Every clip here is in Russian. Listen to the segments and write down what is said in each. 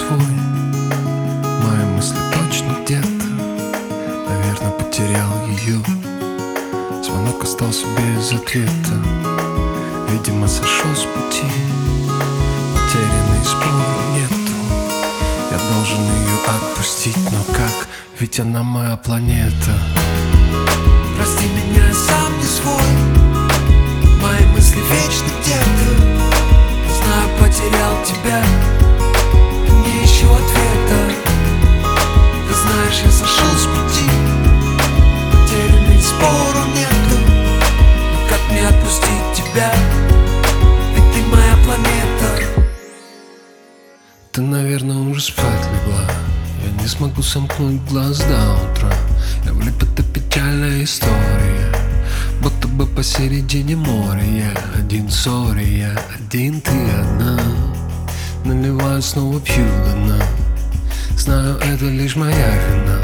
свой. Мои мысли точно где-то, наверное, потерял ее. Звонок остался без ответа, видимо, сошел с пути. Потерянный спор нету, я должен ее отпустить, но как? Ведь она моя планета. Прости меня, я сам не свой. Мои мысли вечно где-то, знаю, потерял тебя, не ищу ответа. Ты знаешь, я сошел с пути. Потерянный, спору нету, но как мне отпустить тебя? Ведь ты моя планета. Ты, наверное, уже спать легла. Я не смогу сомкнуть глаз до утра. Я влип, это печальная история, будто бы посередине моря. Я один, сори, я один, ты одна. Наливаю, снова пью до дна. Знаю, это лишь моя вина.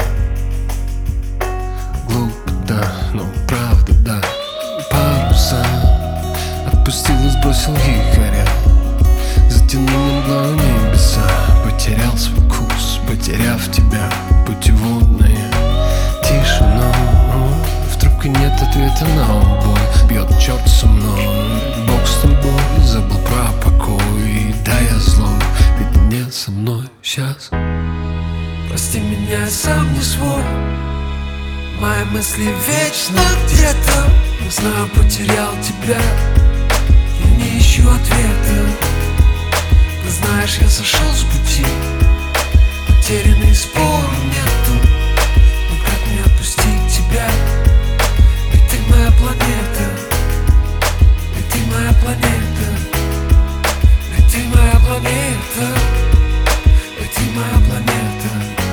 Глупо, да, но правда, да. Паруса отпустил и сбросил якоря, затянул мглою небеса. Потерял свой курс, потеряв тебя, путеводная тишина. В трубке нет ответа на убой. Бьет черт со мной, Бог с тобой. Забыл про покой, да я злой, ведь не со мной сейчас. Прости меня, я сам не свой. Мои мысли вечно где-то, знаю, потерял тебя, я не ищу ответа. Ты знаешь, я сошел с пути. Потерянный, спору нету, но как мне отпустить тебя? Ведь ты моя планета. Ведь ты моя планета. Ведь ты моя планета. Ведь ты моя планета.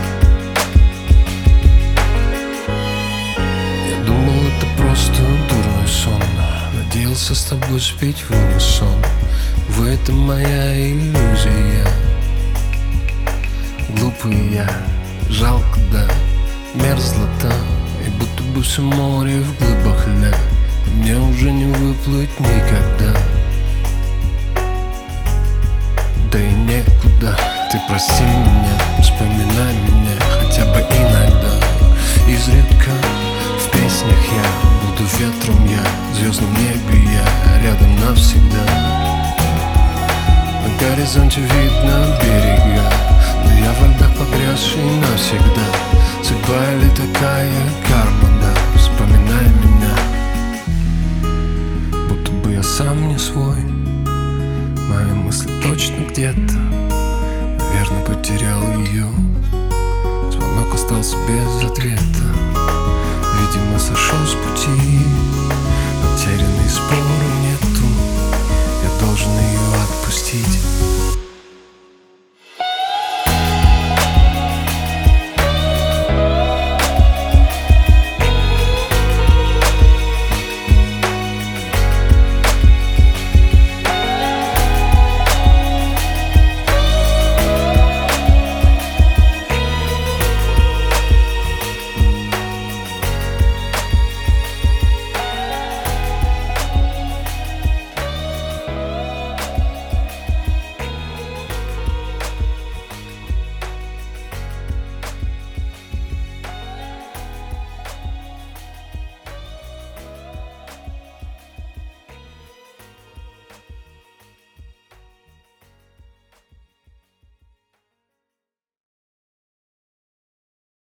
Я думал, это просто дурной сон, надеялся с тобой спеть в унисон. В этом моя иллюзия. Глупый я, жалко, да, мерзло там, и будто бы все море в глыбах льда. Мне уже не выплыть никогда, да и некуда. Ты прости меня, вспоминай меня хотя бы иногда. Изредка в песнях я буду ветром, я в звездном небе, я рядом навсегда. На горизонте видно берега,